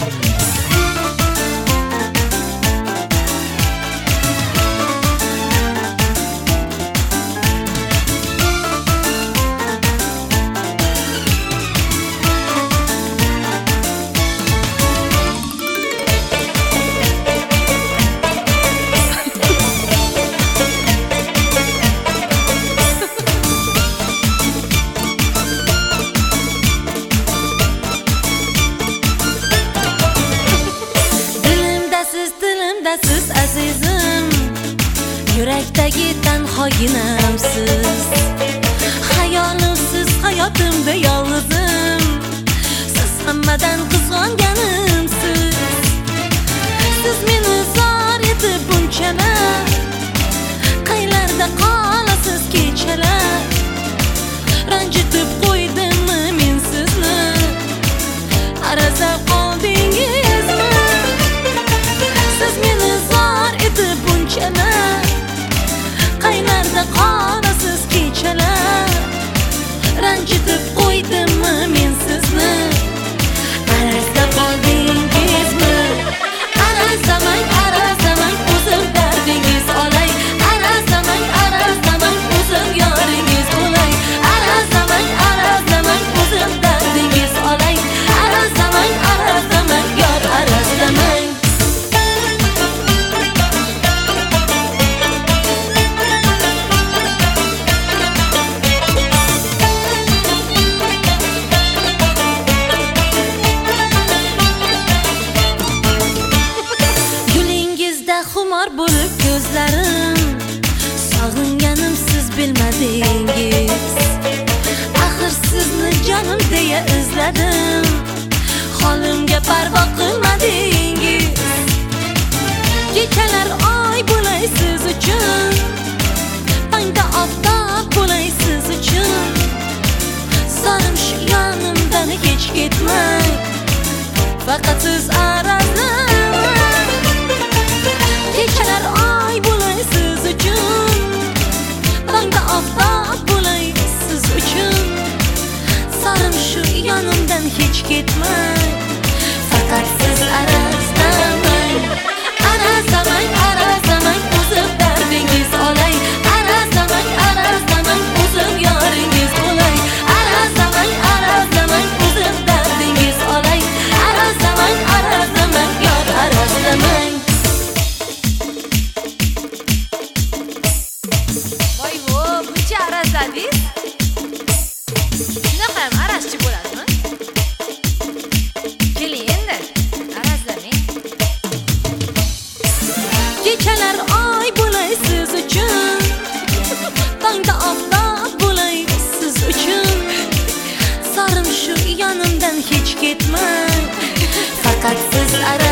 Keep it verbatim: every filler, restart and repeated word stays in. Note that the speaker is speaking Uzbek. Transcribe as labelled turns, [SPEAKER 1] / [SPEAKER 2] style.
[SPEAKER 1] Siz azizim, yurakdagi tanhoyinamsiz. Hayolimsiz hayotimda yolg'izim. Siz hammadan qizg'onganimsiz. Siz meni zor etib bunchalar, qaylarda qolasiz kechalar. Ranjitib qo'ydimmi men sizni, arazlab qoldingizmi? Siz meni zor etib bunchalar, qaylarda qolasiz kechalar. Ranjitib qo'ydimmi men sizni, arazlab qoldingizmi? Arazlamang, arazlamang, o'zim dardingiz olay. Arazlamang, arazlamang, o'zim yoringiz bo'lay. Arazlamang, arazlamang, o'zim dardingiz olay. Arazlamang, arazlamang, yor arazlamang. Xumor bo'lib ko'zlarim, sog'inganim siz bilmadingiz. Axir sizni jonim deya izladim, holimga parvo qilmadingiz. Kechalar oy bo'lay siz uchun, tongda oftob bo'lay siz uchun. Zorim shu yonimdan hech ketmang, faqat siz arazlamang. Kechalar oy bo'lay siz uchun, tongda oftob bo'lay siz uchun. Zorim shu yonimdan hech ketmang, faqat siz arazlamang. Arazlamang, arazlamang, o'zim dardingiz olay. Arazlamang, arazlamang, o'zim yoringiz bo'lay. Arazlamang, arazlamang, o'zim dardingiz olay. Arazlamang, arazlamang, yor arazlamang. Arazladingiz? Shunaqa ham arazchi bo'ladimi? Keling endi, arazlamang. Kechalar oy bo'lay siz uchun, tongda oftob bo'lay siz uchun. Zorim shu yonimdan hech ketmang, faqat siz araz